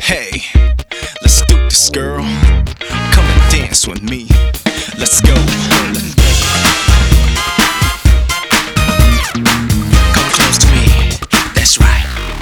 Hey, let's do this, girl. Come and dance with me. Let's go. Come close to me. That's right.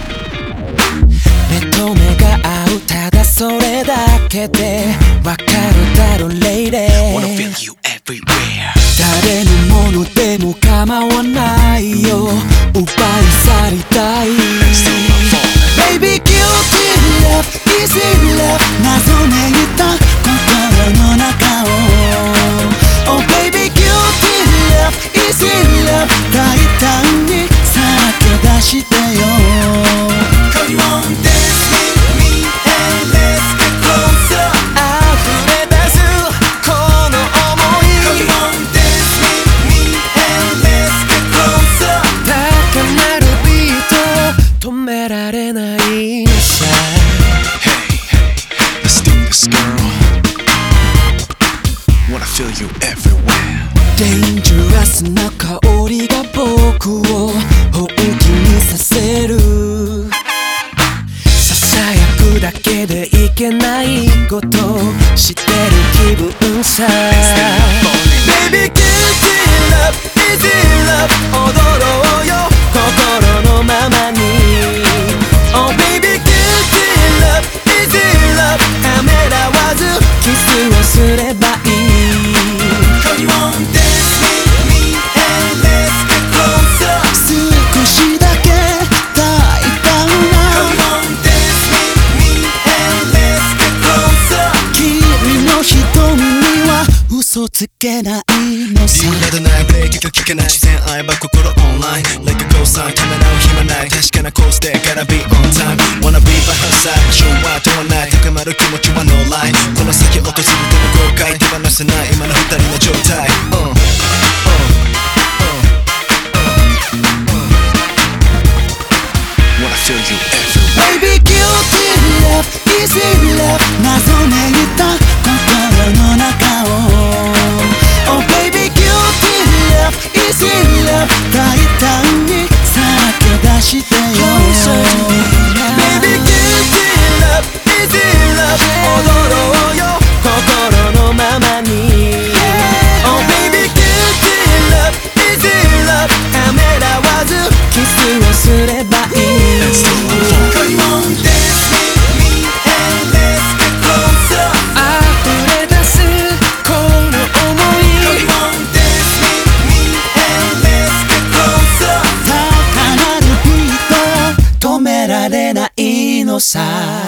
目と目が合う、ただそれだけでわかるだろ、Lady。 Wanna feel you everywhere. 誰のものでも構わないよ、奪い去りたい。 Baby, guilty love, easy love 謎めいた心の中を Oh baby, guilty love, easy love 大胆にさらけ出してよ。 Come on, dance with me and let's get closer. 溢れ出すこの想い Come on, dance with me and let's get closer. 高鳴るビート止められないのさ。 Hey, let's do this, girl. Wanna feel you everywhere. Dangerous な香りが僕を本気にさせる。ささやくだけでいけないこと知ってる気分さ。 Baby, guilty love, easy love 踊ろうよ心のままに。 Oh baby, guilty love, easy love ためらわずキスをすればいい。 Come on, dance with me and let's get closer. 少しだけ大胆 Come な on, dance with me and let's get closer. 君の瞳には嘘つけないのさ。 理由などないブレーキが効かない自然合えば心オンライン Like a ghost sign ためらう暇ない確かなコースで Gotta be on time Wanna be by her side 昭和とはない高まる気持ちは No lie この先訪れても後悔手放せない今の二人の状態 Wanna feel you everywhere. Baby, guilty love, easy love 謎めいた心の中を Oh baby, guilty love, easy love 大胆にさらけ出してよ。 Baby, guilty love, easy love 踊ろうよ心のままに。 Oh baby, guilty love, easy love ためらわずキスをすればいい。 Come on, dance with me and let's get closer. 溢れ出すこの想い Come on, dance with me and let's get closer. 高鳴るビート止められないのさ。